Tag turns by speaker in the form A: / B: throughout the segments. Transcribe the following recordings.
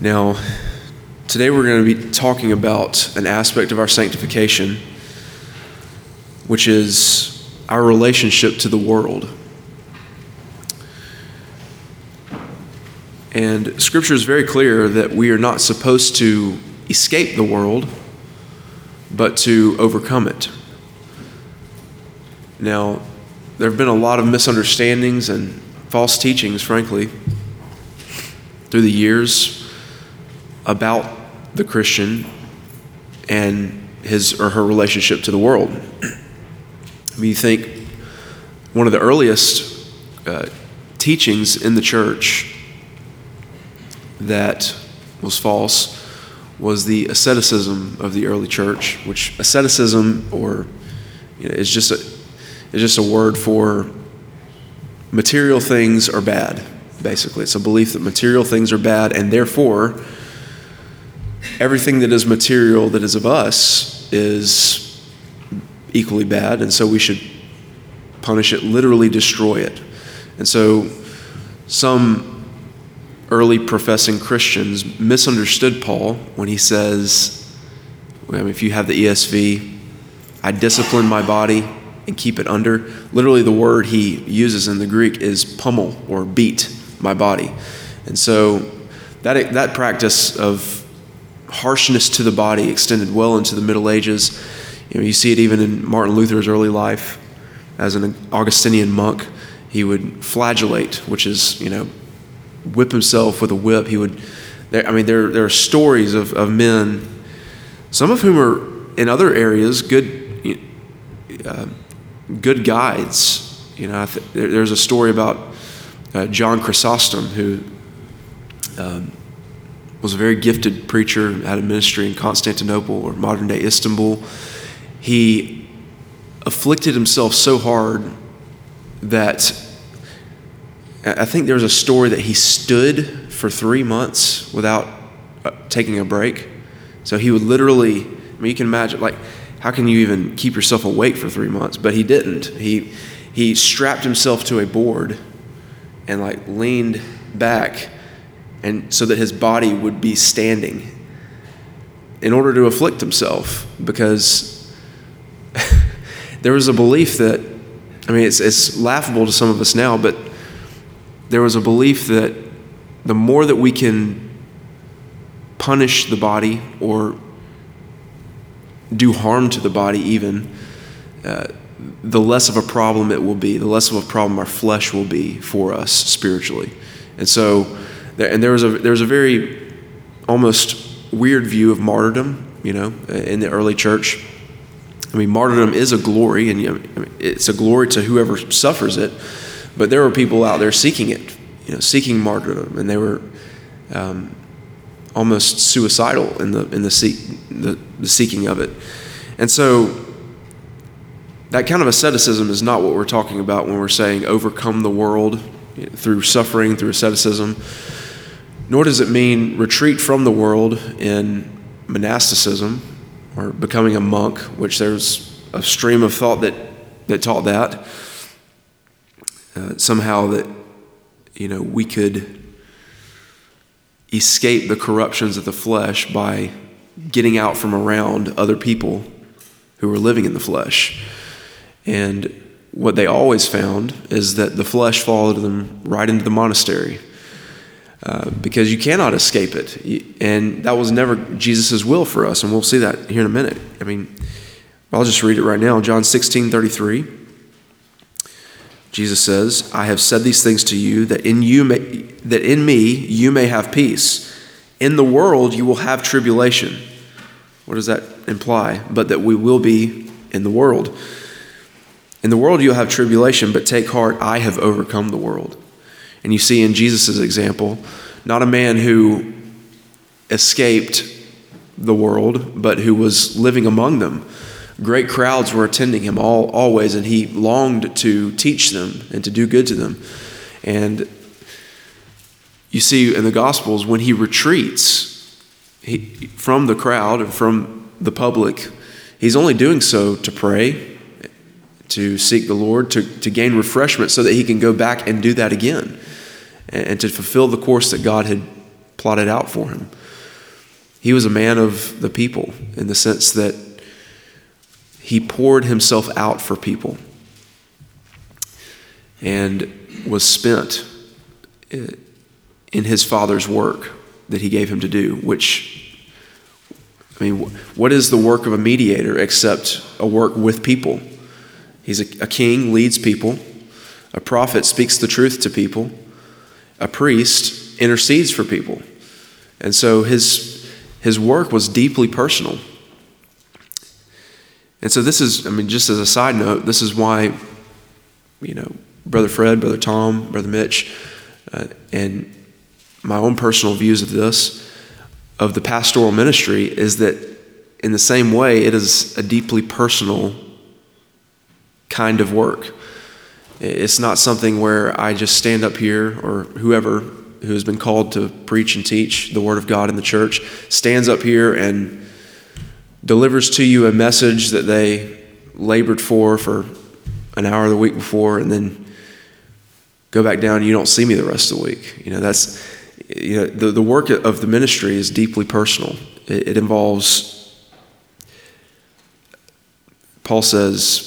A: Now, today we're going to be talking about an aspect of our sanctification, which is our relationship to the world. And Scripture is very clear that we are not supposed to escape the world, but to overcome it. Now, there have been a lot of misunderstandings and false teachings, frankly, through the years about the Christian and his or her relationship to the world. I mean, you think one of the earliest teachings in the church that was false was the asceticism of the early church, which asceticism is just a word for material things are bad, basically. It's a belief that material things are bad, and therefore everything that is material that is of us is equally bad, and so we should punish it, literally destroy it. And so some early professing Christians misunderstood Paul when he says, if you have the ESV, I discipline my body and keep it under. Literally the word he uses in the Greek is pummel or beat my body. And so that practice of harshness to the body extended well into the Middle Ages. You see it even in Martin Luther's early life. As an Augustinian monk, he would flagellate, which is, whip himself with a whip. There are stories of men, some of whom are in other areas good guides. There's a story about John Chrysostom, who was a very gifted preacher, had a ministry in Constantinople or modern-day Istanbul. He afflicted himself so hard that I think there's a story that he stood for 3 months without taking a break. So he would literally, you can imagine, how can you even keep yourself awake for 3 months? But he didn't. He strapped himself to a board and leaned back, and so that his body would be standing in order to afflict himself, because there was a belief that, it's laughable to some of us now, but there was a belief that the more that we can punish the body or do harm to the body even, the less of a problem it will be, the less of a problem our flesh will be for us spiritually. And so, there was a very almost weird view of martyrdom, in the early church. Martyrdom is a glory, and it's a glory to whoever suffers it. But there were people out there seeking it, seeking martyrdom, and they were almost suicidal in the seeking of it. And so that kind of asceticism is not what we're talking about when we're saying overcome the world through suffering, through asceticism. Nor does it mean retreat from the world in monasticism or becoming a monk, which there's a stream of thought that taught that. Somehow that, we could escape the corruptions of the flesh by getting out from around other people who were living in the flesh. And what they always found is that the flesh followed them right into the monastery, because you cannot escape it. And that was never Jesus' will for us, and we'll see that here in a minute. I'll just read it right now. John 16:33. Jesus says, I have said these things to you that in me you may have peace. In the world you will have tribulation. What does that imply? But that we will be in the world. In the world you'll have tribulation, but take heart, I have overcome the world. And you see in Jesus' example, not a man who escaped the world, but who was living among them. Great crowds were attending him always, and he longed to teach them and to do good to them. And you see in the Gospels, when he retreats from the crowd and from the public, he's only doing so to pray, to seek the Lord, to gain refreshment so that he can go back and do that again and to fulfill the course that God had plotted out for him. He was a man of the people in the sense that he poured himself out for people and was spent in his Father's work that he gave him to do, which, I mean, what is the work of a mediator except a work with people? He's a king, leads people. A prophet speaks the truth to people. A priest intercedes for people. And so his work was deeply personal. And so this is, I mean, just as a side note, this is why, Brother Fred, Brother Tom, Brother Mitch, and my own personal views of this, of the pastoral ministry, is that in the same way, it is a deeply personal kind of work. It's not something where I just stand up here, or whoever who has been called to preach and teach the Word of God in the church stands up here and delivers to you a message that they labored for an hour the week before, and then go back down and you don't see me the rest of the week. That's the work of the ministry is deeply personal. It involves, Paul says,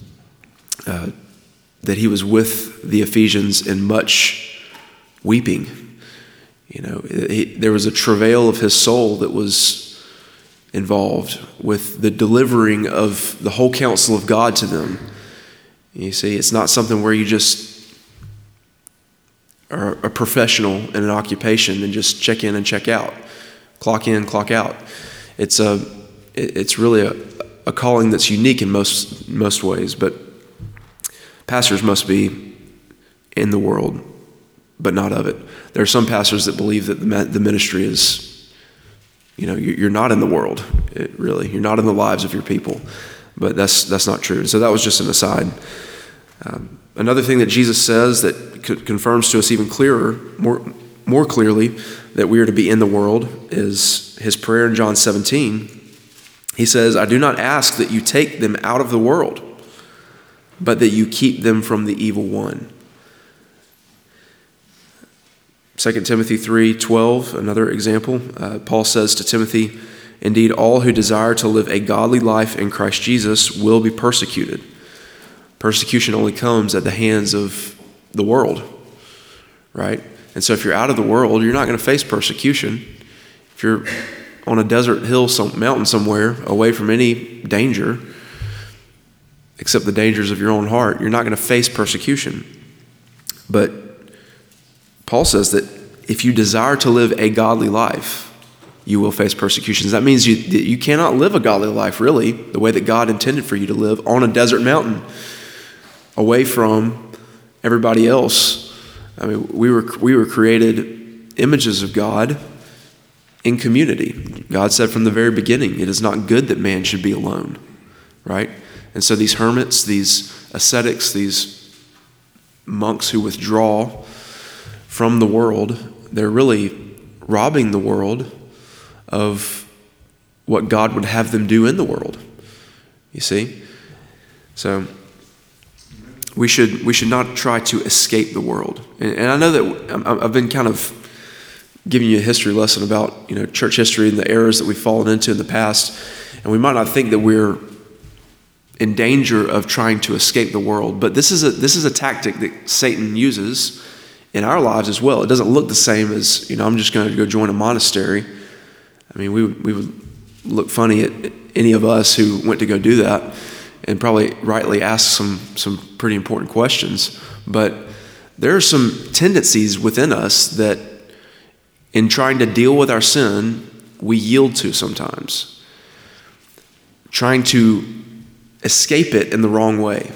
A: that he was with the Ephesians in much weeping. There was a travail of his soul that was involved with the delivering of the whole counsel of God to them. You see, it's not something where you just are a professional in an occupation and just check in and check out, clock in, clock out. It's really a calling that's unique in most ways, but pastors must be in the world, but not of it. There are some pastors that believe that the ministry is, you're not in the world, really. You're not in the lives of your people, but that's not true. And so that was just an aside. Another thing that Jesus says that confirms to us even clearer, more clearly, that we are to be in the world is his prayer in John 17. He says, "I do not ask that you take them out of the world, but that you keep them from the evil one." 2 Timothy 3:12, another example. Paul says to Timothy, "Indeed, all who desire to live a godly life in Christ Jesus will be persecuted." Persecution only comes at the hands of the world, right? And so if you're out of the world, you're not going to face persecution. If you're on a desert hill, mountain somewhere, away from any danger, except the dangers of your own heart, you're not going to face persecution. But Paul says that if you desire to live a godly life, you will face persecutions. That means you cannot live a godly life, really, the way that God intended for you to live on a desert mountain, away from everybody else. I mean, we were created images of God in community. God said from the very beginning, it is not good that man should be alone, right? And so these hermits, these ascetics, these monks who withdraw from the world, they're really robbing the world of what God would have them do in the world. You see? So we should not try to escape the world. And I know that I've been kind of giving you a history lesson about church history and the errors that we've fallen into in the past, and we might not think that we're in danger of trying to escape the world, but this is a tactic that Satan uses in our lives as well. It doesn't look the same as I'm just going to go join a monastery. I mean, we would look funny at any of us who went to go do that, and probably rightly ask some pretty important questions. But there are some tendencies within us that, in trying to deal with our sin, we yield to sometimes, trying to escape it in the wrong way.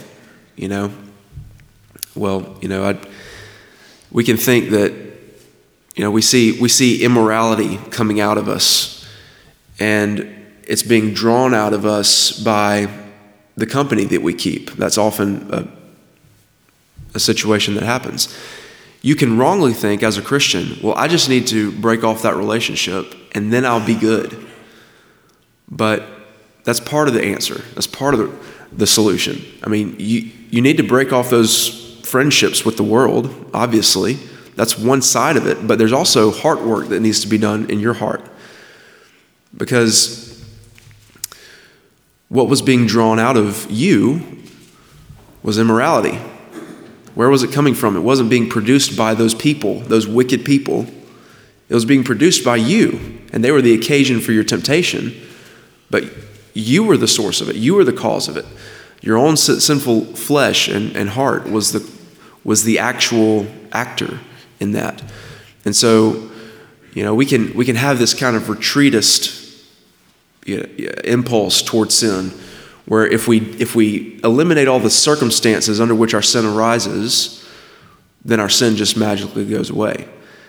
A: We can think that we see immorality coming out of us, and it's being drawn out of us by the company that we keep. That's often a situation that happens. You can wrongly think as a Christian, well, I just need to break off that relationship and then I'll be good. But that's part of the answer. That's part of the solution. I mean, you need to break off those friendships with the world, obviously. that's one side of it, but there's also heart work that needs to be done in your heart. Because what was being drawn out of you was immorality. Where was it coming from? It wasn't being produced by those people, those wicked people. It was being produced by you, and they were the occasion for your temptation, but you were the source of it. You were the cause of it. Your own sinful flesh and heart was the actual actor in that. And so, we can have this kind of retreatist impulse towards sin, where if we eliminate all the circumstances under which our sin arises, then our sin just magically goes away.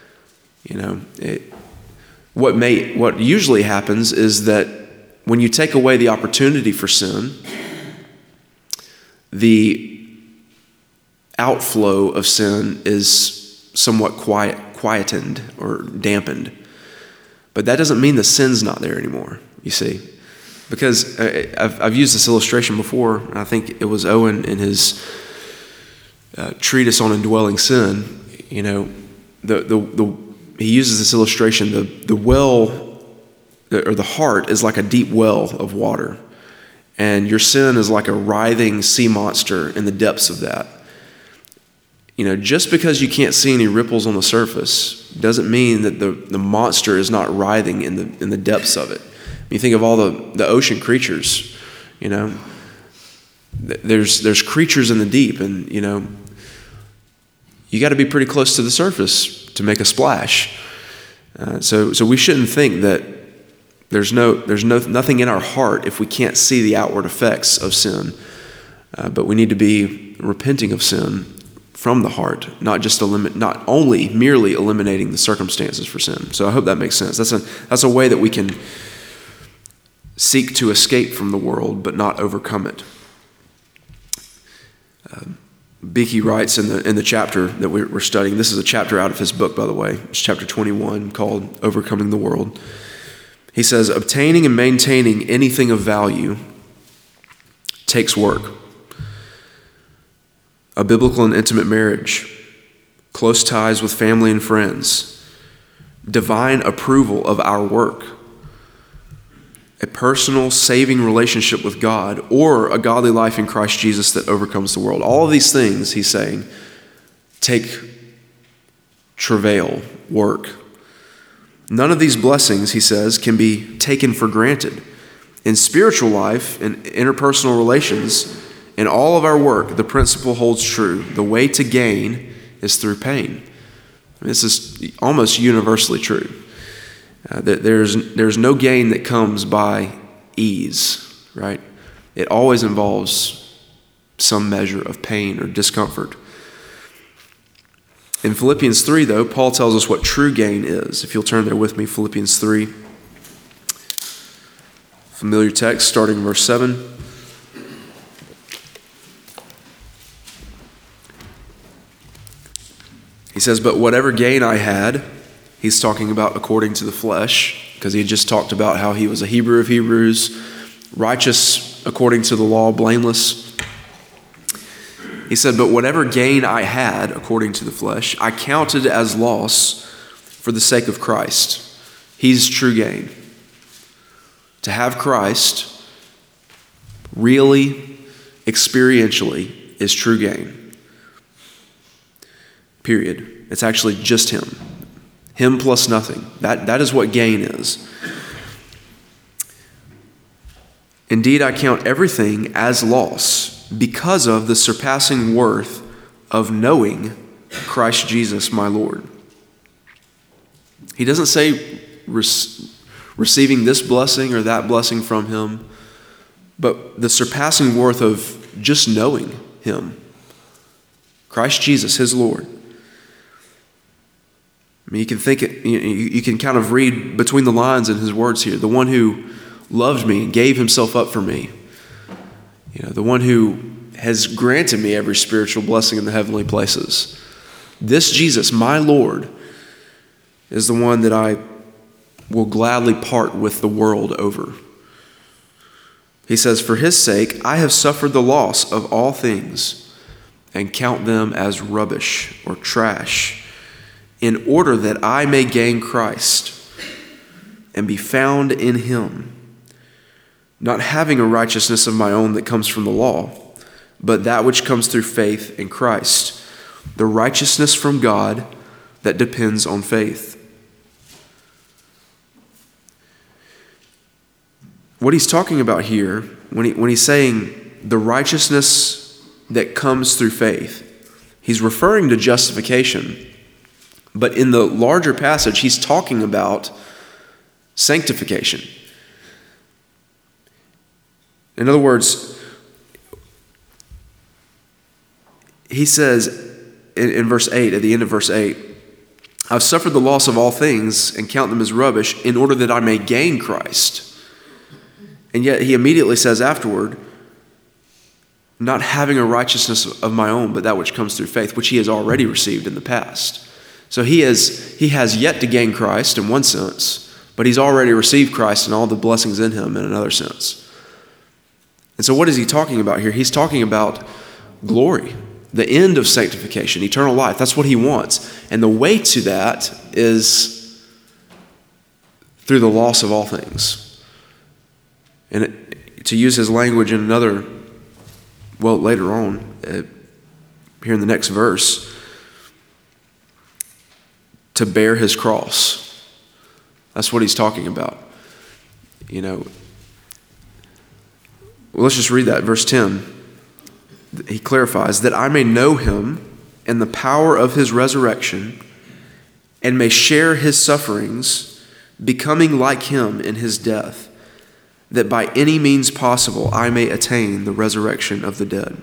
A: What usually happens is that when you take away the opportunity for sin, the outflow of sin is somewhat quietened or dampened. But that doesn't mean the sin's not there anymore, you see. Because I've used this illustration before, and I think it was Owen in his treatise on indwelling sin. He uses this illustration. The well, or the heart, is like a deep well of water, and your sin is like a writhing sea monster in the depths of that. Just because you can't see any ripples on the surface doesn't mean that the monster is not writhing in the depths of it. You think of all the ocean creatures, there's creatures in the deep, and you got to be pretty close to the surface to make a splash. So we shouldn't think that there's nothing in our heart if we can't see the outward effects of sin. But we need to be repenting of sin from the heart, not only merely eliminating the circumstances for sin. So I hope that makes sense. That's a way that we can seek to escape from the world, but not overcome it. Beeke writes in the chapter that we're studying. This is a chapter out of his book, by the way. It's chapter 21, called Overcoming the World. He says, obtaining and maintaining anything of value takes work. A biblical and intimate marriage, close ties with family and friends, divine approval of our work, a personal saving relationship with God, or a godly life in Christ Jesus that overcomes the world. All of these things, he's saying, take travail, work. None of these blessings, he says, can be taken for granted. In spiritual life and interpersonal relations, in all of our work, the principle holds true. The way to gain is through pain. This is almost universally true. That there's no gain that comes by ease, right? It always involves some measure of pain or discomfort. In Philippians 3, though, Paul tells us what true gain is. If you'll turn there with me, Philippians 3. Familiar text, starting in verse 7. He says, but whatever gain I had, he's talking about according to the flesh, because he had just talked about how he was a Hebrew of Hebrews, righteous according to the law, blameless. He said, but whatever gain I had according to the flesh, I counted as loss for the sake of Christ. He's true gain. To have Christ really, experientially, is true gain. Period. It's actually just him. Him plus nothing. That is what gain is. Indeed, I count everything as loss because of the surpassing worth of knowing Christ Jesus, my Lord. He doesn't say receiving this blessing or that blessing from him, but the surpassing worth of just knowing him. Christ Jesus, his Lord. I mean, you can kind of read between the lines in his words here. The one who loved me and gave himself up for me. The one who has granted me every spiritual blessing in the heavenly places. This Jesus, my Lord, is the one that I will gladly part with the world over. He says, for his sake, I have suffered the loss of all things and count them as rubbish or trash in order that I may gain Christ and be found in him, not having a righteousness of my own that comes from the law, but that which comes through faith in Christ, the righteousness from God that depends on faith. What he's talking about here, when he's saying the righteousness that comes through faith, he's referring to justification. But in the larger passage, he's talking about sanctification. In other words, he says in verse 8, at the end of verse 8, I've suffered the loss of all things and count them as rubbish in order that I may gain Christ. And yet he immediately says afterward, not having a righteousness of my own, but that which comes through faith, which he has already received in the past. So he has yet to gain Christ in one sense, but he's already received Christ and all the blessings in him in another sense. And so what is he talking about here? He's talking about glory, the end of sanctification, eternal life. That's what he wants. And the way to that is through the loss of all things. And to use his language in another, later on, here in the next verse, to bear his cross. That's what he's talking about. Let's just read that, verse 10. He clarifies, that I may know him and the power of his resurrection and may share his sufferings, becoming like him in his death, that by any means possible I may attain the resurrection of the dead.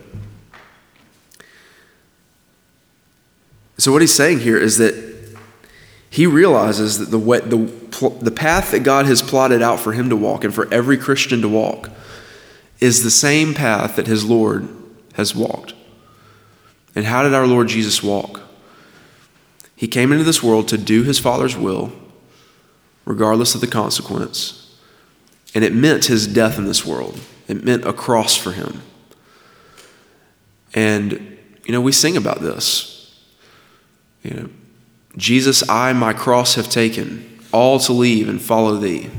A: So what he's saying here is that he realizes that the path that God has plotted out for him to walk and for every Christian to walk is the same path that his Lord has walked. And how did our Lord Jesus walk? He came into this world to do his Father's will, regardless of the consequence. And it meant his death in this world. It meant a cross for him. And, we sing about this. Jesus, I my cross have taken, all to leave and follow thee.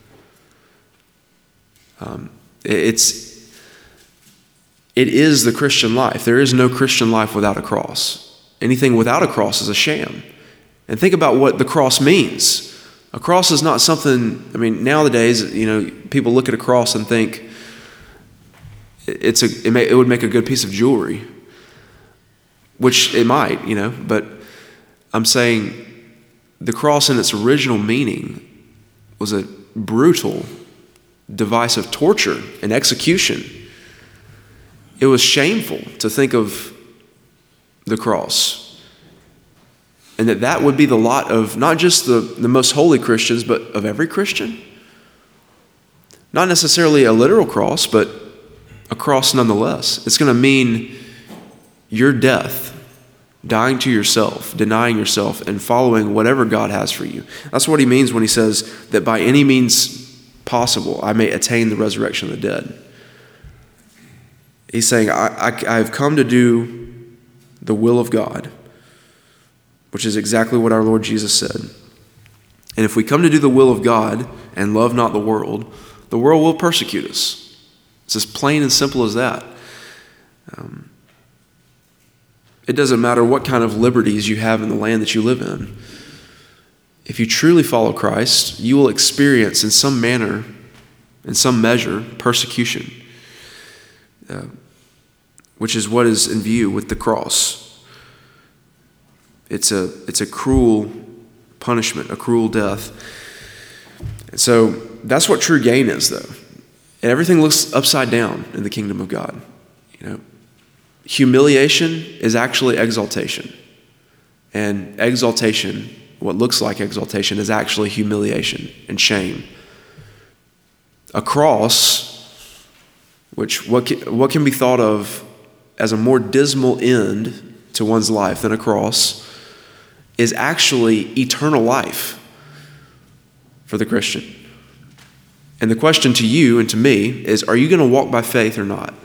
A: It is the Christian life. There is no Christian life without a cross. Anything without a cross is a sham. And think about what the cross means. A cross is not something, nowadays, people look at a cross and think it would make a good piece of jewelry, which it might, but I'm saying the cross in its original meaning was a brutal device of torture and execution. It was shameful to think of the cross. And that would be the lot of not just the most holy Christians, but of every Christian. Not necessarily a literal cross, but a cross nonetheless. It's going to mean your death, dying to yourself, denying yourself, and following whatever God has for you. That's what he means when he says that by any means possible, I may attain the resurrection of the dead. He's saying, I've come to do the will of God, which is exactly what our Lord Jesus said. And if we come to do the will of God and love not the world will persecute us. It's as plain and simple as that. It doesn't matter what kind of liberties you have in the land that you live in. If you truly follow Christ, you will experience in some manner, in some measure, persecution, which is what is in view with the cross. It's a cruel punishment, a cruel death. And so that's what true gain is, though. And everything looks upside down in the kingdom of God. Humiliation is actually exaltation. And exaltation, what looks like exaltation, is actually humiliation and shame. A cross, which what can be thought of as a more dismal end to one's life than a cross, is actually eternal life for the Christian. And the question to you and to me is, are you going to walk by faith or not?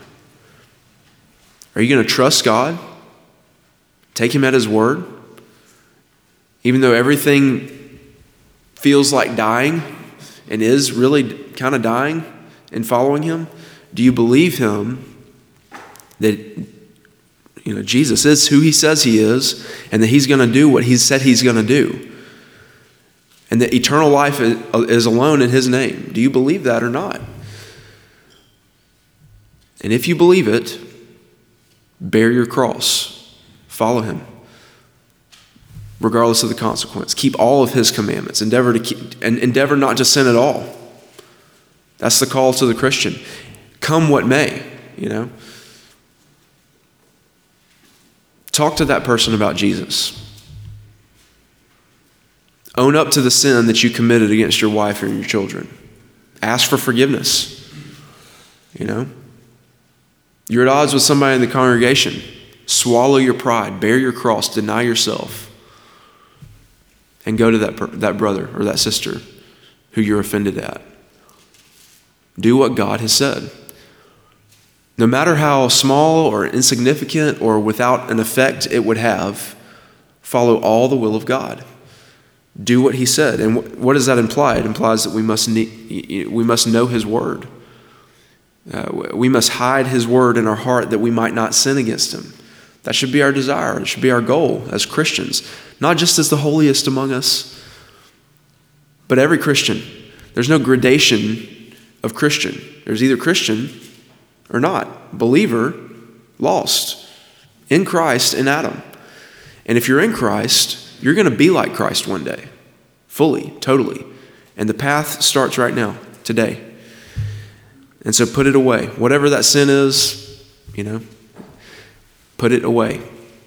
A: Are you going to trust God? Take him at his word? Even though everything feels like dying and is really kind of dying and following him, do you believe him that Jesus is who he says he is, and that he's going to do what he said he's going to do, and that eternal life is alone in his name? Do you believe that or not? And if you believe it, bear your cross. Follow him, regardless of the consequence. Keep all of his commandments. Endeavor not to sin at all. That's the call to the Christian. Come what may, Talk to that person about Jesus. Own up to the sin that you committed against your wife or your children. Ask for forgiveness. You're at odds with somebody in the congregation. Swallow your pride. Bear your cross. Deny yourself. And go to that brother or that sister who you're offended at. Do what God has said. No matter how small or insignificant or without an effect it would have, follow all the will of God. Do what he said. And what does that imply? It implies that we must know his word. We must hide his word in our heart that we might not sin against him. That should be our desire. It should be our goal as Christians. Not just as the holiest among us, but every Christian. There's no gradation of Christian. There's either Christian or not. Believer, lost. In Christ, in Adam. And if you're in Christ, you're going to be like Christ one day. Fully, totally. And the path starts right now, today. And so put it away. Whatever that sin is, put it away.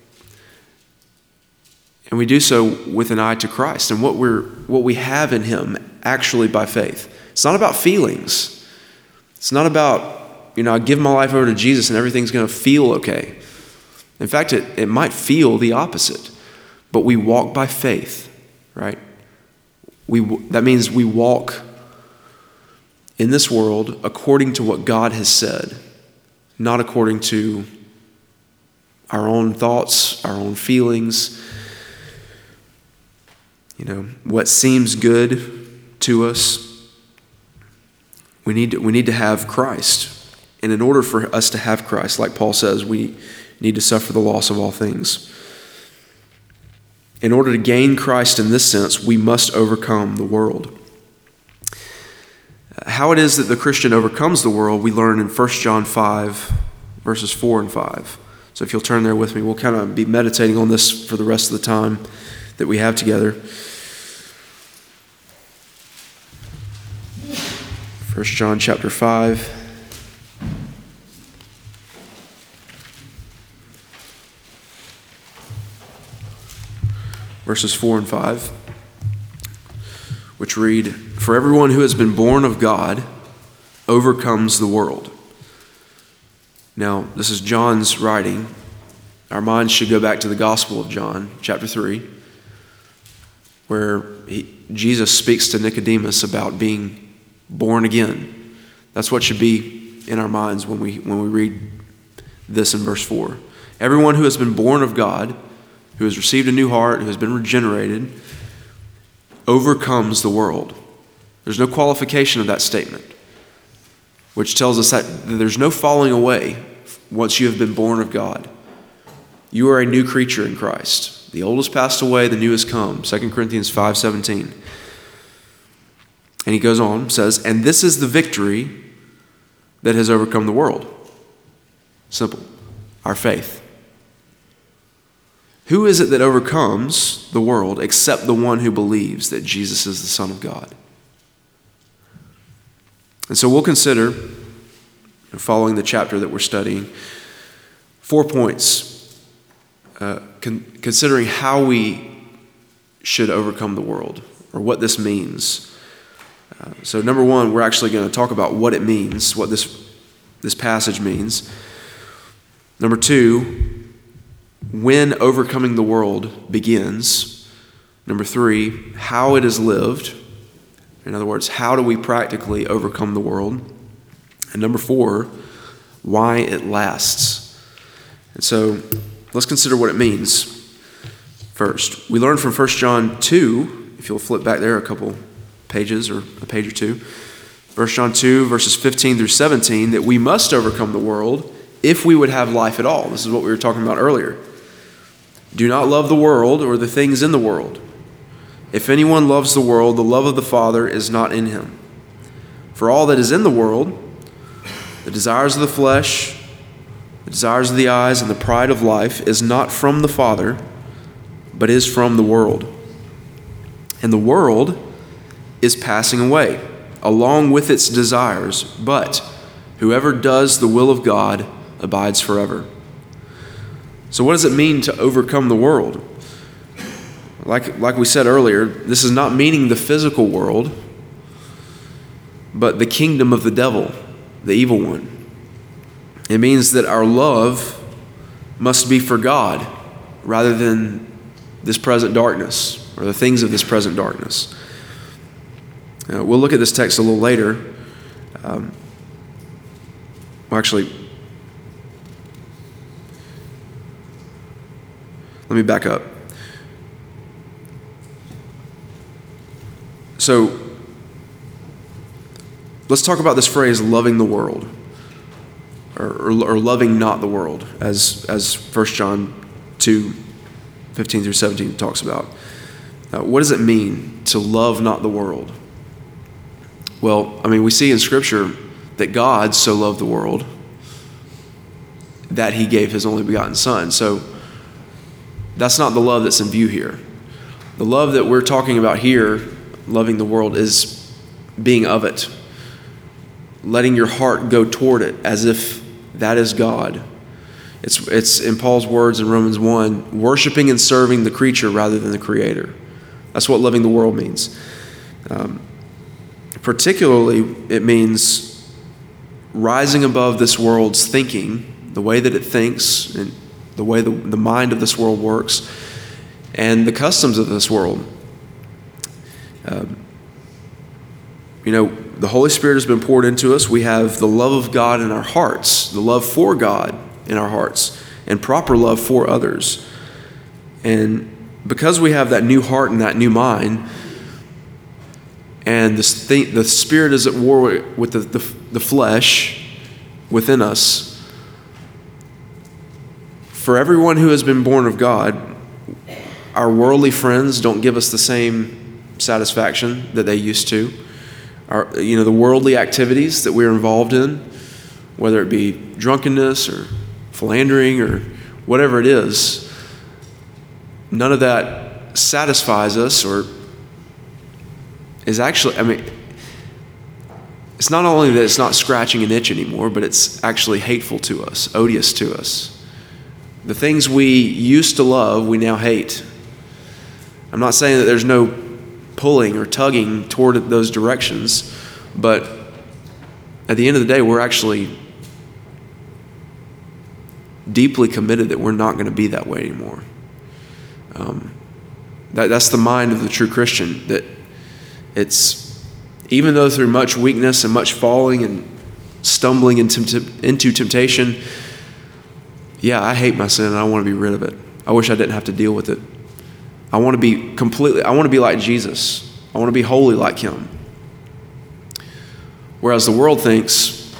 A: And we do so with an eye to Christ and what we have in him actually by faith. It's not about feelings. It's not about, I give my life over to Jesus and everything's going to feel okay. In fact, it might feel the opposite. But we walk by faith, right? That means we walk in this world according to what God has said, not according to our own thoughts, our own feelings, what seems good to us. We need to have Christ. And in order for us to have Christ, like Paul says, we need to suffer the loss of all things. In order to gain Christ in this sense, we must overcome the world. How it is that the Christian overcomes the world, we learn in 1 John 5, verses 4 and 5. So if you'll turn there with me, we'll kind of be meditating on this for the rest of the time that we have together. 1 John chapter 5. Verses 4 and 5, which read, "For everyone who has been born of God overcomes the world." Now, this is John's writing. Our minds should go back to the Gospel of John, chapter 3, where Jesus speaks to Nicodemus about being born again. That's what should be in our minds when we read this in verse 4. Everyone who has been born of God, who has received a new heart, who has been regenerated, overcomes the world. There's no qualification of that statement, which tells us that there's no falling away once you have been born of God. You are a new creature in Christ. The old has passed away, the new has come. 2 Corinthians 5:17. And he goes on, says, "And this is the victory that has overcome the world." Simple. Our faith. Who is it that overcomes the world except the one who believes that Jesus is the Son of God? And so we'll consider, following the chapter that we're studying, 4 points considering how we should overcome the world, or what this means. So number one, we're actually going to talk about what it means, what this passage means. Number two, when overcoming the world begins. Number three, how it is lived. In other words, how do we practically overcome the world? And number four, why it lasts. And so let's consider what it means. first. We learn from 1 John 2, if you'll flip back there a couple pages or a page or two, 1 John 2, verses 15 through 17, that we must overcome the world if we would have life at all. This is what we were talking about earlier. Do not love the world or the things in the world. If anyone loves the world, the love of the Father is not in him. For all that is in the world, the desires of the flesh, the desires of the eyes, and the pride of life is not from the Father, but is from the world. And the world is passing away, along with its desires, but whoever does the will of God abides forever. So what does it mean to overcome the world? Like we said earlier, this is not meaning the physical world, but the kingdom of the devil, the evil one. It means that our love must be for God rather than this present darkness or the things of this present darkness. We'll look at this text a little later. Let me back up. So, let's talk about this phrase, loving the world, or loving not the world, as 1 John 2, 15 through 17 talks about. What does it mean to love not the world? Well, we see in Scripture that God so loved the world that he gave his only begotten Son. So, that's not the love that's in view here. The love that we're talking about here, loving the world, is being of it. Letting your heart go toward it as if that is God. It's in Paul's words in Romans 1, worshiping and serving the creature rather than the Creator. That's what loving the world means. Particularly, it means rising above this world's thinking, the way that it thinks, and the way the mind of this world works, and the customs of this world. The Holy Spirit has been poured into us. We have the love of God in our hearts, the love for God in our hearts, and proper love for others. And because we have that new heart and that new mind, and the Spirit is at war with the flesh within us, for everyone who has been born of God, our worldly friends don't give us the same satisfaction that they used to. The worldly activities that we're involved in, whether it be drunkenness or philandering or whatever it is, none of that satisfies us or is actually, it's not only that it's not scratching an itch anymore, but it's actually hateful to us, odious to us. The things we used to love, we now hate. I'm not saying that there's no pulling or tugging toward those directions, but at the end of the day, we're actually deeply committed that we're not going to be that way anymore. That's the mind of the true Christian, that it's, even though through much weakness and much falling and stumbling into temptation, I hate my sin and I want to be rid of it. I wish I didn't have to deal with it. I want to be like Jesus. I want to be holy like him. Whereas the world thinks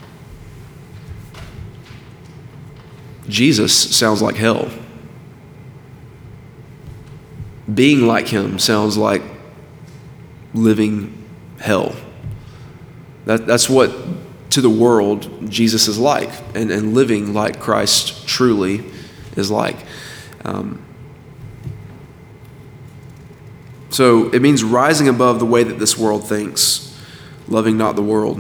A: Jesus sounds like hell. Being like him sounds like living hell. That's what, to the world, Jesus is like, and living like Christ truly is like. So it means rising above the way that this world thinks, loving not the world.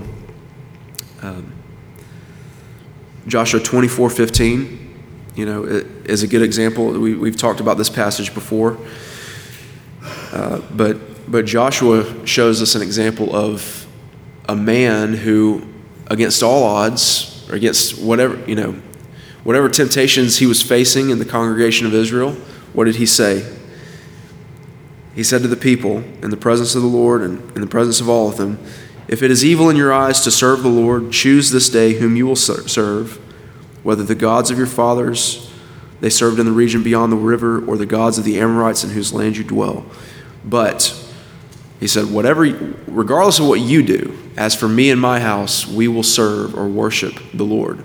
A: Joshua 24:15, is a good example. We've talked about this passage before, but Joshua shows us an example of a man who, against all odds, or against whatever temptations he was facing in the congregation of Israel, what did he say? He said to the people, in the presence of the Lord and in the presence of all of them, "If it is evil in your eyes to serve the Lord, choose this day whom you will serve, whether the gods of your fathers, they served in the region beyond the river, or the gods of the Amorites in whose land you dwell. But he said, regardless of what you do, as for me and my house, we will serve or worship the Lord.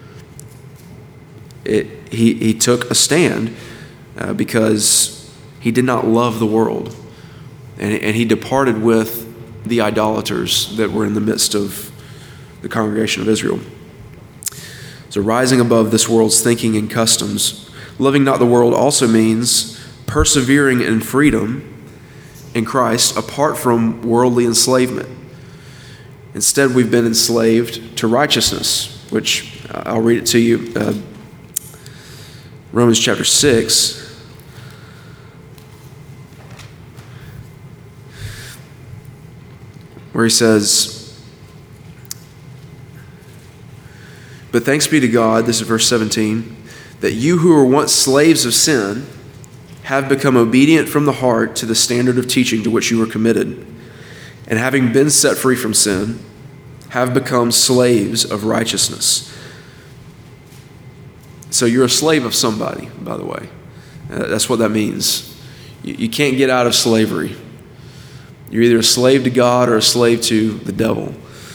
A: He took a stand because he did not love the world. And he departed with the idolaters that were in the midst of the congregation of Israel. So rising above this world's thinking and customs, loving not the world also means persevering in freedom in Christ apart from worldly enslavement. Instead, we've been enslaved to righteousness, which I'll read it to you. Romans chapter 6. Where he says, "But thanks be to God," this is verse 17, "that you who were once slaves of sin have become obedient from the heart to the standard of teaching to which you were committed, and having been set free from sin, have become slaves of righteousness." So you're a slave of somebody, by the way. That's what that means. You can't get out of slavery. You're either a slave to God or a slave to the devil.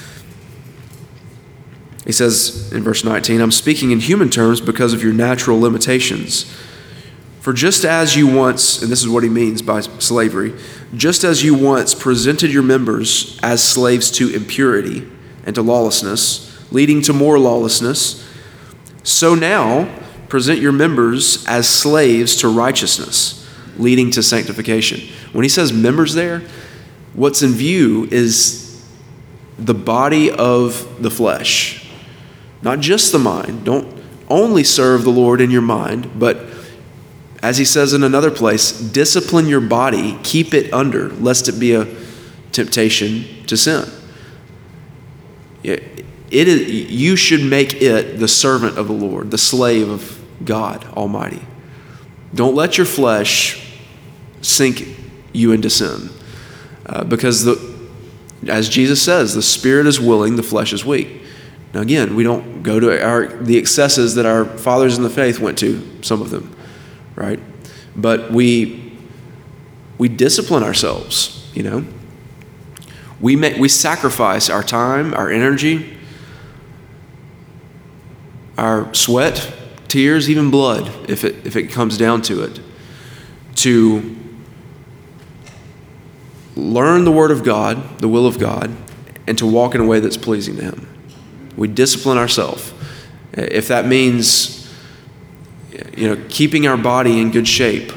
A: He says in verse 19, "I'm speaking in human terms because of your natural limitations. For just as you once," and this is what he means by slavery, "just as you once presented your members as slaves to impurity and to lawlessness, leading to more lawlessness, so now present your members as slaves to righteousness, leading to sanctification." When he says members there, what's in view is the body of the flesh, not just the mind. Don't only serve the Lord in your mind, but as he says in another place, discipline your body, keep it under, lest it be a temptation to sin. You should make it the servant of the Lord, the slave of God Almighty. Don't let your flesh sink you into sin. Because as Jesus says, the spirit is willing, the flesh is weak. Now again, we don't go to the excesses that our fathers in the faith went to, some of them, right? But we discipline ourselves, you know. We sacrifice our time, our energy, our sweat, tears, even blood, if it comes down to it, to learn the Word of God, the will of God, and to walk in a way that's pleasing to Him. We discipline ourselves. If that means, keeping our body in good shape,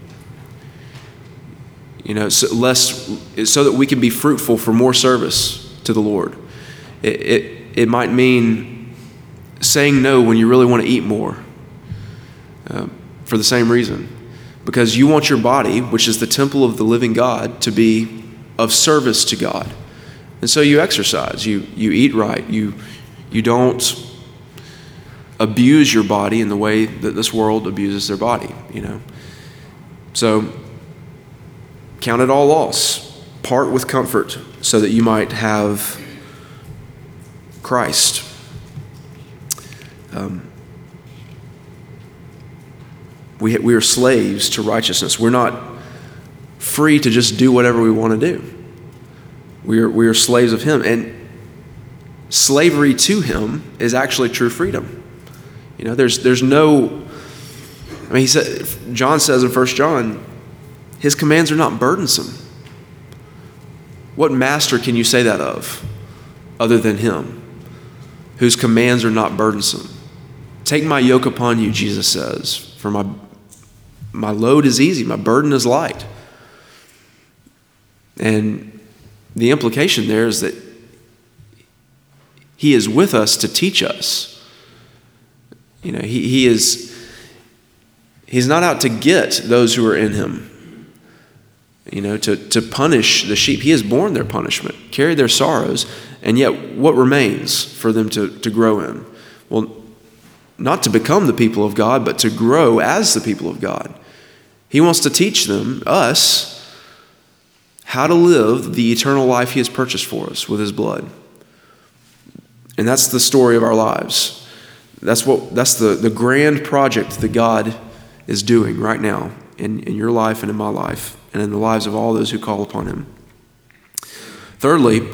A: so that we can be fruitful for more service to the Lord. It might mean saying no when you really want to eat more, for the same reason. Because you want your body, which is the temple of the living God, to be of service to God. And so you exercise, you eat right, you don't abuse your body in the way that this world abuses their body, So count it all loss. Part with comfort so that you might have Christ. We are slaves to righteousness. We're not free to just do whatever we want to do. We are slaves of Him. And slavery to Him is actually true freedom. There's no... John says in 1 John, His commands are not burdensome. What master can you say that of other than Him, whose commands are not burdensome? "Take my yoke upon you," Jesus says, "for my load is easy, my burden is light." And the implication there is that He is with us to teach us. He's not out to get those who are in Him, to punish the sheep. He has borne their punishment, carried their sorrows, and yet what remains for them to grow in? Well, not to become the people of God, but to grow as the people of God. He wants to teach us, how to live the eternal life He has purchased for us with His blood. And that's the story of our lives. That's the grand project that God is doing right now in your life and in my life and in the lives of all those who call upon him. Thirdly,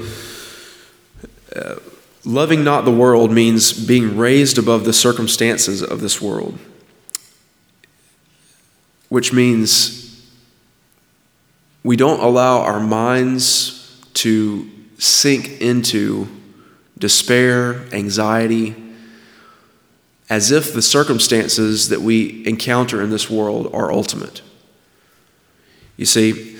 A: loving not the world means being raised above the circumstances of this world, which means we don't allow our minds to sink into despair, anxiety, as if the circumstances that we encounter in this world are ultimate. You see,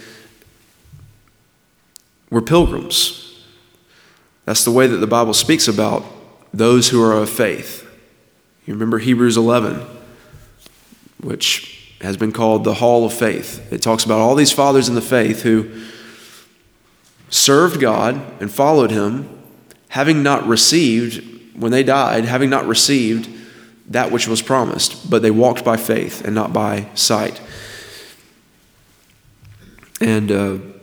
A: we're pilgrims. That's the way that the Bible speaks about those who are of faith. You remember Hebrews 11, which has been called the Hall of Faith. It talks about all these fathers in the faith who served God and followed him, having not received, when they died, having not received that which was promised, but they walked by faith and not by sight. And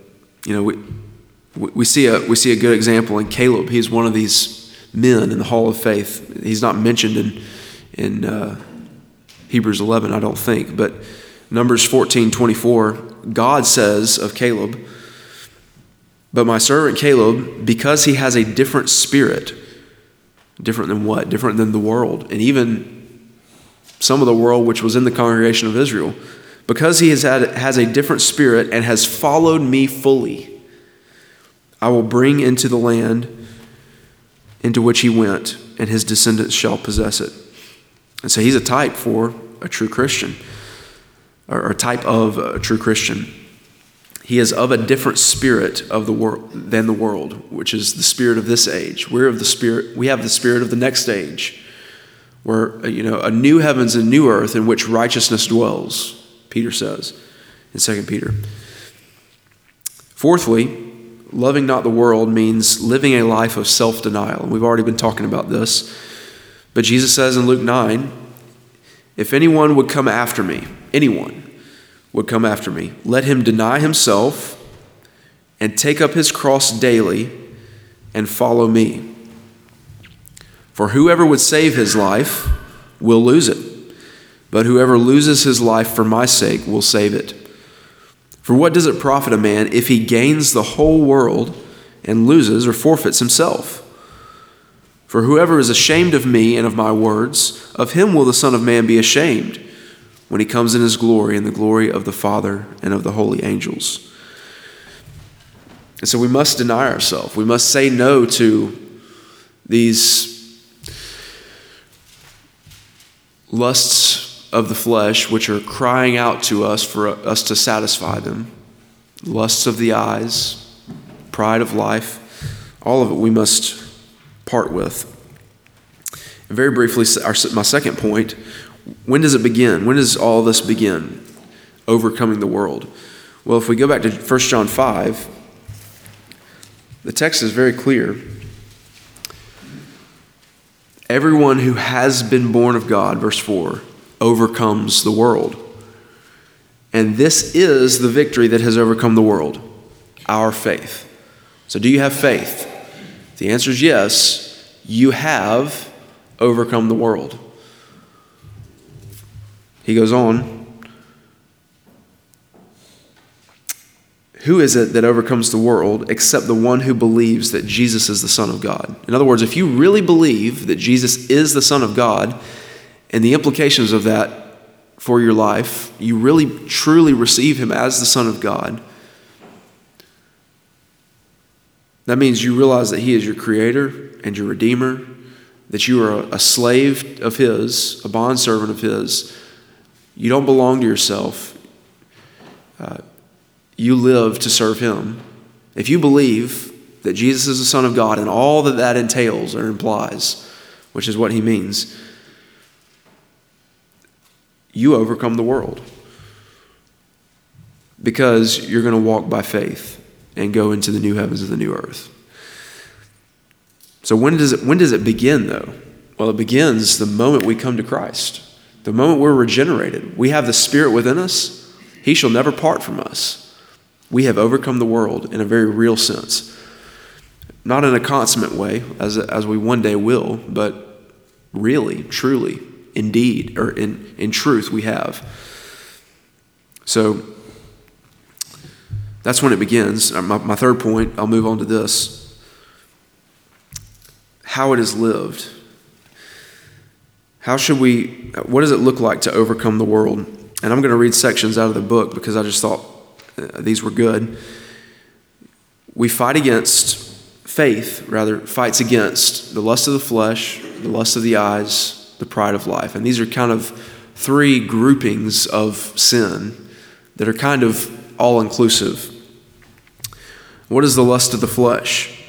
A: we see a good example in Caleb. He's one of these men in the Hall of Faith. He's not mentioned in Hebrews 11, I don't think, but Numbers 14:24, God says of Caleb, "But my servant Caleb, because he has a different spirit," different than what? Different than the world, and even some of the world which was in the congregation of Israel, "because he has a different spirit and has followed me fully, I will bring into the land into which he went, and his descendants shall possess it." And so he's a type for a true Christian, or a type of a true Christian. He is of a different spirit of the world than the world, which is the spirit of this age. We have the spirit of the next age, where a new heavens and new earth in which righteousness dwells, Peter says in 2 Peter. Fourthly, loving not the world means living a life of self-denial. And we've already been talking about this. But Jesus says in Luke 9, "If anyone would come after me, let him deny himself and take up his cross daily and follow me. For whoever would save his life will lose it, but whoever loses his life for my sake will save it. For what does it profit a man if he gains the whole world and loses or forfeits himself? For whoever is ashamed of me and of my words, of him will the Son of Man be ashamed when he comes in his glory and the glory of the Father and of the holy angels." And so we must deny ourselves. We must say no to these lusts of the flesh, which are crying out to us for us to satisfy them. Lusts of the eyes, pride of life, all of it we must part with. And very briefly, my second point, when does it begin? When does all this begin? Overcoming the world. Well, if we go back to 1 John 5, the text is very clear. Everyone who has been born of God, verse 4, overcomes the world. And this is the victory that has overcome the world, our faith. So do you have faith? If the answer is yes, you have overcome the world. He goes on, "Who is it that overcomes the world except the one who believes that Jesus is the Son of God?" In other words, if you really believe that Jesus is the Son of God, and the implications of that for your life, you really truly receive him as the Son of God, that means you realize that he is your creator and your redeemer, that you are a slave of his, a bondservant of his. You don't belong to yourself. You live to serve him. If you believe that Jesus is the Son of God and all that that entails or implies, which is what he means, you overcome the world, because you're going to walk by faith and go into the new heavens and the new earth. So when does it begin, though? Well, it begins the moment we come to Christ, the moment we're regenerated. We have the Spirit within us. He shall never part from us. We have overcome the world in a very real sense. Not in a consummate way, as we one day will, but Really, truly, indeed, or in truth we have. So that's when it begins. My third point, I'll move on to this. How it is lived. What does it look like to overcome the world? And I'm going to read sections out of the book because I just thought these were good. Faith fights against the lust of the flesh, the lust of the eyes, the pride of life. And these are kind of three groupings of sin that are kind of all-inclusive. What is the lust of the flesh?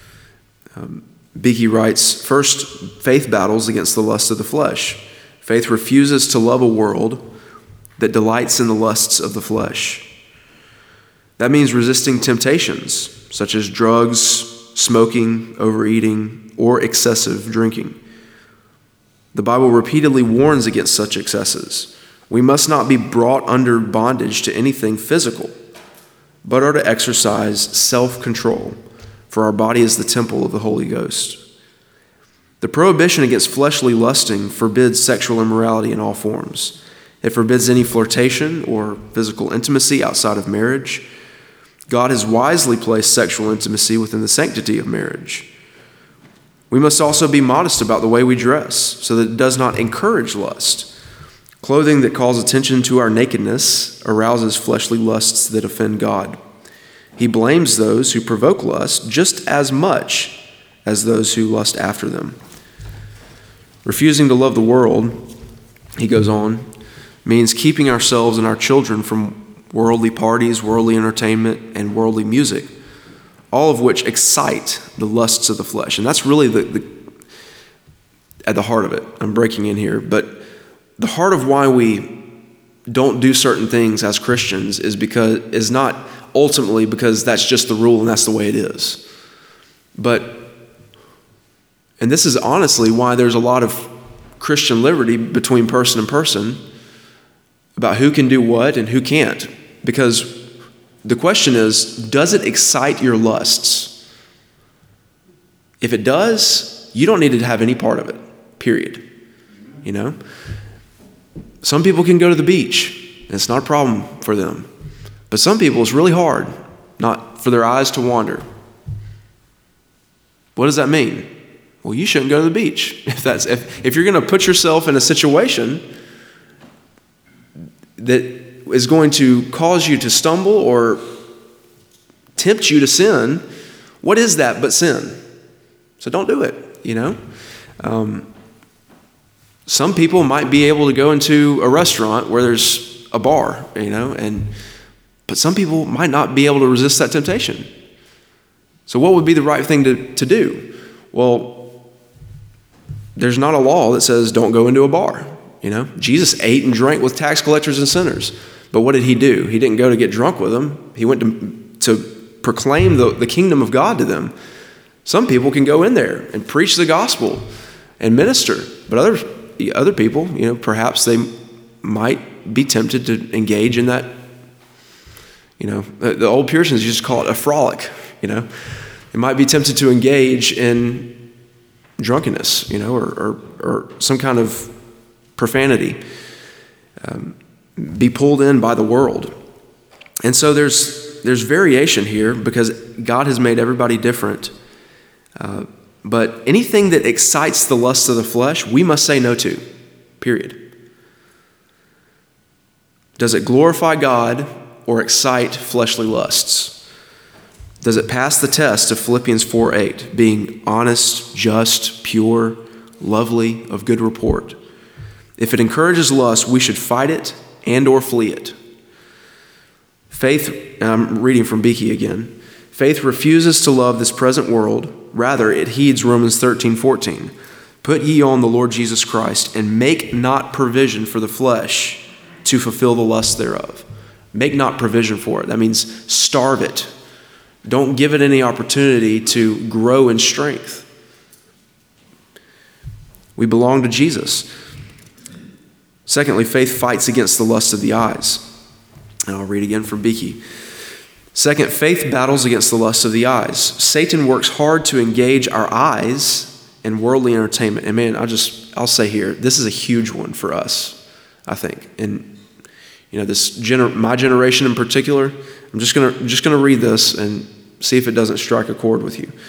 A: Beeke writes, first, faith battles against the lust of the flesh. Faith refuses to love a world that delights in the lusts of the flesh. That means resisting temptations, such as drugs, smoking, overeating, or excessive drinking. The Bible repeatedly warns against such excesses. We must not be brought under bondage to anything physical, but are to exercise self-control, for our body is the temple of the Holy Ghost. The prohibition against fleshly lusting forbids sexual immorality in all forms. It forbids any flirtation or physical intimacy outside of marriage. God has wisely placed sexual intimacy within the sanctity of marriage. We must also be modest about the way we dress so that it does not encourage lust. Clothing that calls attention to our nakedness arouses fleshly lusts that offend God. He blames those who provoke lust just as much as those who lust after them. Refusing to love the world, he goes on, means keeping ourselves and our children from worldly parties, worldly entertainment, and worldly music, all of which excite the lusts of the flesh. And that's really at the heart of it. I'm breaking in here, but the heart of why we don't do certain things as Christians is not ultimately because that's just the rule and that's the way it is. And this is honestly why there's a lot of Christian liberty between person and person about who can do what and who can't. Because the question is, does it excite your lusts? If it does, you don't need to have any part of it, period. You know? Some people can go to the beach, and it's not a problem for them. But some people, it's really hard not for their eyes to wander. What does that mean? Well, you shouldn't go to the beach. If you're going to put yourself in a situation that is going to cause you to stumble or tempt you to sin, what is that but sin? So don't do it, you know? Some people might be able to go into a restaurant where there's a bar, you know, but some people might not be able to resist that temptation. So what would be the right thing to do? Well, there's not a law that says don't go into a bar. You know, Jesus ate and drank with tax collectors and sinners. But what did he do? He didn't go to get drunk with them. He went to proclaim the kingdom of God to them. Some people can go in there and preach the gospel and minister. But other people, you know, perhaps they might be tempted to engage in that. You know, the old Puritans used to call it a frolic. You know, they might be tempted to engage in drunkenness, you know, or some kind of profanity, be pulled in by the world. And so there's variation here because God has made everybody different. But anything that excites the lust of the flesh, we must say no to, period. Does it glorify God or excite fleshly lusts? Does it pass the test of Philippians 4:8, being honest, just, pure, lovely, of good report? If it encourages lust, we should fight it and or flee it. Faith, and I'm reading from Beeke again, faith refuses to love this present world. Rather, it heeds Romans 13:14. Put ye on the Lord Jesus Christ and make not provision for the flesh to fulfill the lust thereof. Make not provision for it. That means starve it. Don't give it any opportunity to grow in strength. We belong to Jesus. Secondly, faith fights against the lust of the eyes. And I'll read again from Beeke. Second, faith battles against the lust of the eyes. Satan works hard to engage our eyes in worldly entertainment. And man, I'll say here, this is a huge one for us, I think. And my generation in particular, I'm just gonna read this and see if it doesn't strike a chord with you.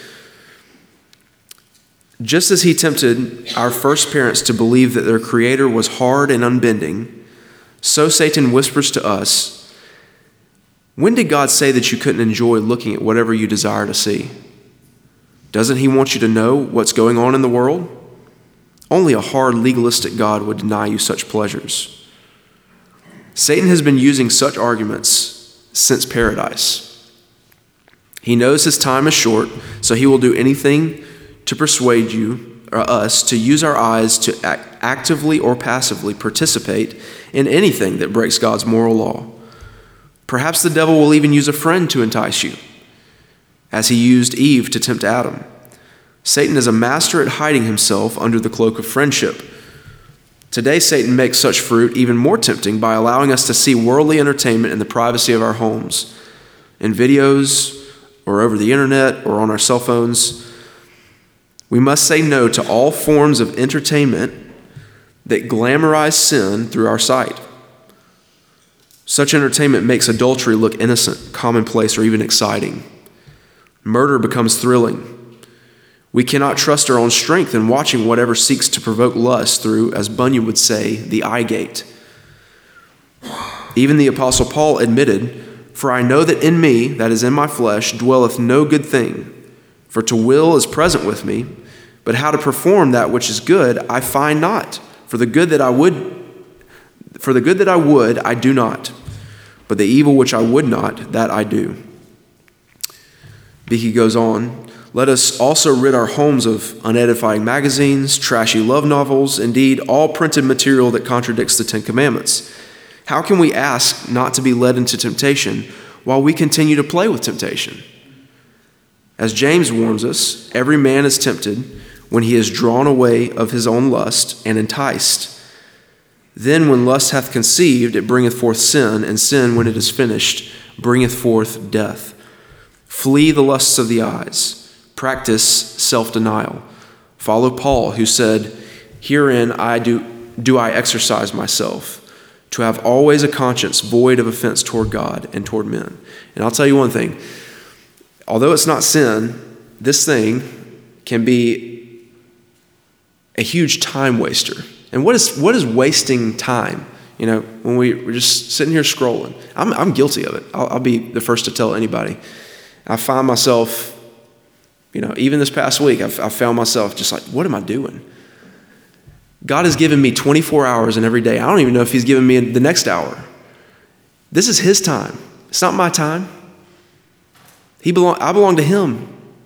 A: Just as he tempted our first parents to believe that their Creator was hard and unbending, so Satan whispers to us, when did God say that you couldn't enjoy looking at whatever you desire to see? Doesn't he want you to know what's going on in the world? Only a hard, legalistic God would deny you such pleasures. Satan has been using such arguments since paradise. He knows his time is short, so he will do anything to persuade you or us to use our eyes to actively or passively participate in anything that breaks God's moral law. Perhaps the devil will even use a friend to entice you, as he used Eve to tempt Adam. Satan is a master at hiding himself under the cloak of friendship. Today, Satan makes such fruit even more tempting by allowing us to see worldly entertainment in the privacy of our homes, in videos, or over the internet, or on our cell phones. We must say no to all forms of entertainment that glamorize sin through our sight. Such entertainment makes adultery look innocent, commonplace, or even exciting. Murder becomes thrilling. We cannot trust our own strength in watching whatever seeks to provoke lust through, as Bunyan would say, the eye gate. Even the Apostle Paul admitted, "For I know that in me, that is in my flesh, dwelleth no good thing. For to will is present with me, but how to perform that which is good I find not. For the good that I would, I do not. But the evil which I would not, that I do." Beeke goes on, "Let us also rid our homes of unedifying magazines, trashy love novels, indeed all printed material that contradicts the Ten Commandments. How can we ask not to be led into temptation while we continue to play with temptation? As James warns us, every man is tempted when he is drawn away of his own lust and enticed. Then when lust hath conceived, it bringeth forth sin, and sin, when it is finished, bringeth forth death. Flee the lusts of the eyes. Practice self-denial. Follow Paul, who said, Herein do I exercise myself, to have always a conscience void of offense toward God and toward men." And I'll tell you one thing. Although it's not sin, this thing can be a huge time waster. And what is wasting time? When we're just sitting here scrolling. I'm guilty of it. I'll be the first to tell anybody. I find myself, even this past week, I found myself just like, what am I doing? God has given me 24 hours in every day. I don't even know if he's given me the next hour. This is his time. It's not my time. I belong to him.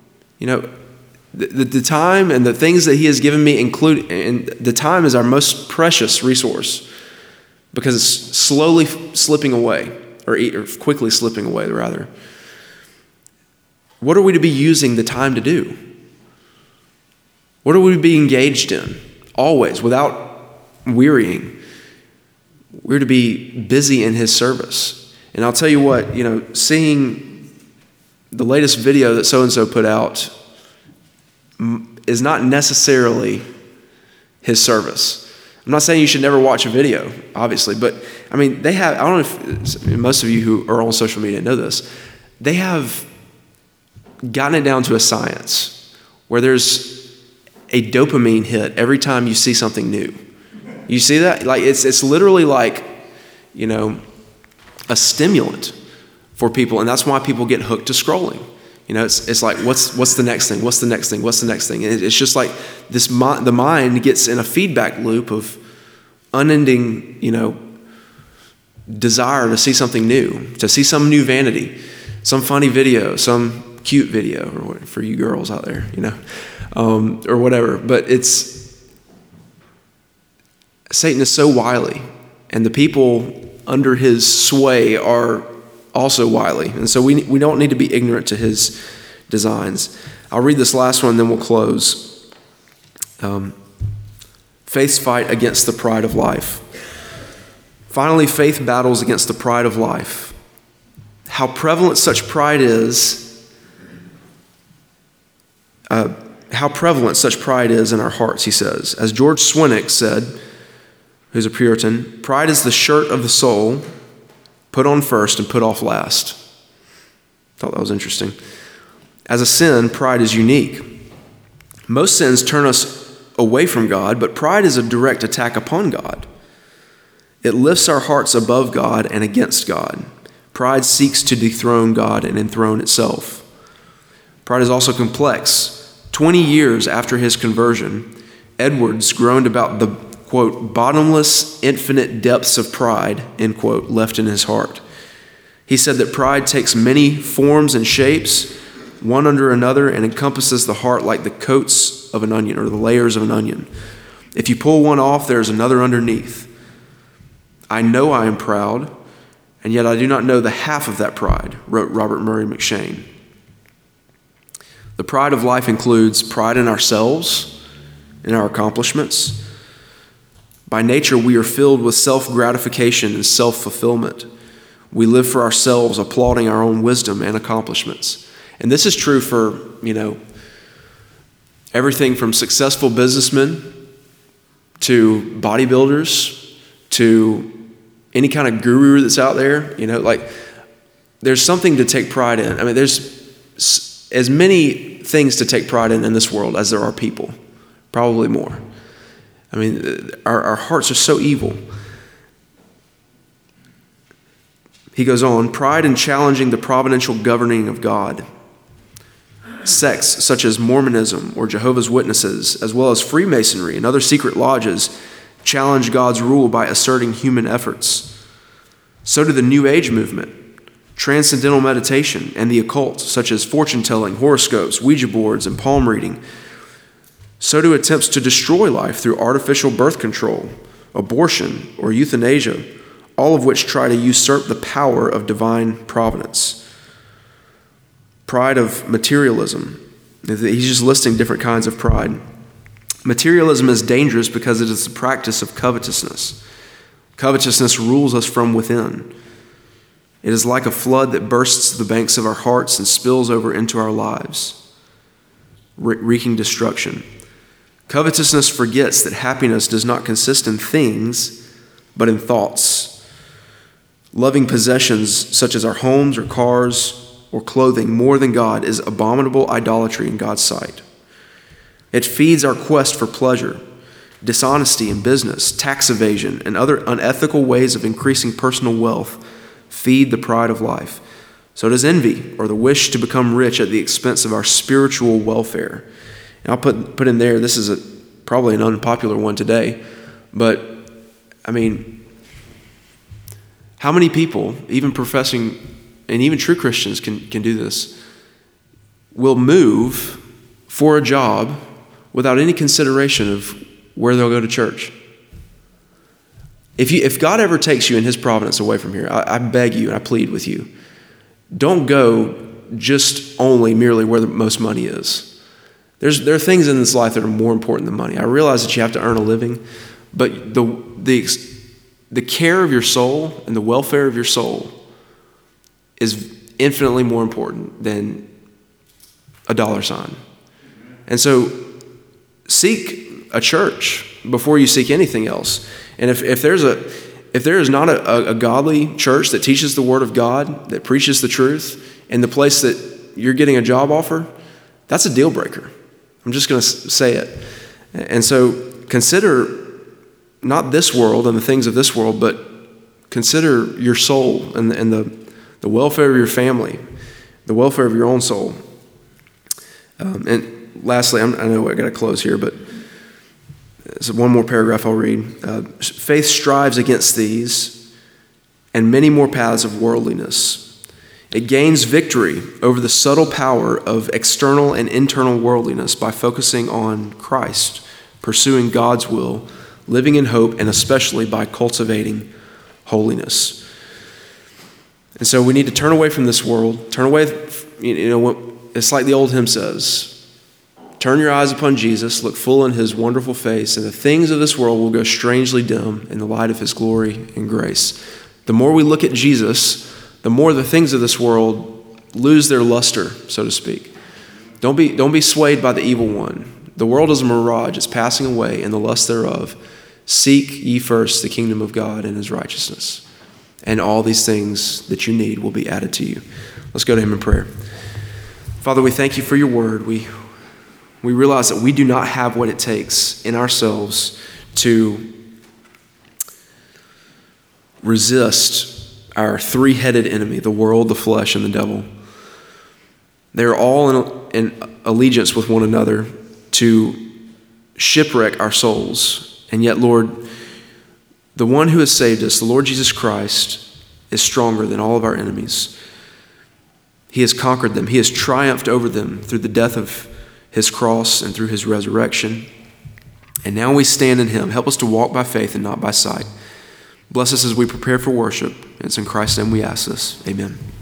A: The time and the things that he has given me and the time is our most precious resource because it's slowly slipping away, or quickly slipping away, rather. What are we to be using the time to do? What are we to be engaged in? Always, without wearying. We're to be busy in his service. And I'll tell you what, seeing the latest video that so-and-so put out is not necessarily his service. I'm not saying you should never watch a video, obviously, but they have, I don't know if most of you who are on social media know this, they have gotten it down to a science where there's a dopamine hit every time you see something new. You see that? Like it's literally like, a stimulant for people, and that's why people get hooked to scrolling. It's like, what's the next thing? What's the next thing? What's the next thing? And it's just like this. The mind gets in a feedback loop of unending, desire to see something new, to see some new vanity, some funny video, some cute video, or for you girls out there, or whatever. But Satan is so wily, and the people under his sway are also wily. And so we don't need to be ignorant to his designs. I'll read this last one, then we'll close. Faith's fight against the pride of life. Finally, faith battles against the pride of life. How prevalent such pride is, how how prevalent such pride is in our hearts, he says. As George Swinnock said, who's a Puritan, pride is the shirt of the soul, put on first and put off last. Thought that was interesting. As a sin, pride is unique. Most sins turn us away from God, but pride is a direct attack upon God. It lifts our hearts above God and against God. Pride seeks to dethrone God and enthrone itself. Pride is also complex. 20 years after his conversion, Edwards groaned about the, quote, bottomless, infinite depths of pride, end quote, left in his heart. He said that pride takes many forms and shapes, one under another, and encompasses the heart like the coats of an onion or the layers of an onion. If you pull one off, there is another underneath. I know I am proud, and yet I do not know the half of that pride, wrote Robert Murray McShane. The pride of life includes pride in ourselves, in our accomplishments. By nature, we are filled with self-gratification and self-fulfillment. We live for ourselves, applauding our own wisdom and accomplishments. And this is true for, everything from successful businessmen to bodybuilders to any kind of guru that's out there. There's something to take pride in. I mean, there's as many things to take pride in this world as there are people, probably more. I mean, our hearts are so evil. He goes on, pride in challenging the providential governing of God. Sects such as Mormonism or Jehovah's Witnesses, as well as Freemasonry and other secret lodges, challenge God's rule by asserting human efforts. So do the New Age movement, transcendental meditation, and the occult, such as fortune-telling, horoscopes, Ouija boards, and palm reading. So do attempts to destroy life through artificial birth control, abortion, or euthanasia, all of which try to usurp the power of divine providence. Pride of materialism. He's just listing different kinds of pride. Materialism is dangerous because it is the practice of covetousness. Covetousness rules us from within. It is like a flood that bursts the banks of our hearts and spills over into our lives, wreaking destruction. Covetousness forgets that happiness does not consist in things, but in thoughts. Loving possessions such as our homes or cars or clothing more than God is abominable idolatry in God's sight. It feeds our quest for pleasure, dishonesty in business, tax evasion, and other unethical ways of increasing personal wealth feed the pride of life. So does envy, or the wish to become rich at the expense of our spiritual welfare. And I'll put in there, this is probably an unpopular one today, but I mean, how many people, even professing and even true Christians can do this, will move for a job without any consideration of where they'll go to church? If God ever takes you in his providence away from here, I beg you and I plead with you, don't go just merely where the most money is. There are things in this life that are more important than money. I realize that you have to earn a living, but the care of your soul and the welfare of your soul is infinitely more important than a dollar sign. And so seek a church before you seek anything else. And if there is not a godly church that teaches the Word of God, that preaches the truth, in the place that you're getting a job offer, that's a deal breaker. I'm just going to say it. And so consider not this world and the things of this world, but consider your soul and the welfare of your family, the welfare of your own soul. And lastly, I know I got to close here, but there's one more paragraph I'll read. Faith strives against these and many more paths of worldliness. It gains victory over the subtle power of external and internal worldliness by focusing on Christ, pursuing God's will, living in hope, and especially by cultivating holiness. And so we need to turn away from this world, turn away, it's like the old hymn says, turn your eyes upon Jesus, look full in his wonderful face, and the things of this world will go strangely dim in the light of his glory and grace. The more we look at Jesus, the more the things of this world lose their luster, so to speak. Don't be swayed by the evil one. The world is a mirage. It's passing away, and the lust thereof. Seek ye first the kingdom of God and his righteousness, and all these things that you need will be added to you. Let's go to him in prayer. Father, we thank you for your word. We realize that we do not have what it takes in ourselves to resist our three-headed enemy, the world, the flesh, and the devil. They are all in allegiance with one another to shipwreck our souls. And yet, Lord, the one who has saved us, the Lord Jesus Christ, is stronger than all of our enemies. He has conquered them. He has triumphed over them through the death of his cross and through his resurrection. And now we stand in him. Help us to walk by faith and not by sight. Bless us as we prepare for worship. It's in Christ's name we ask this. Amen.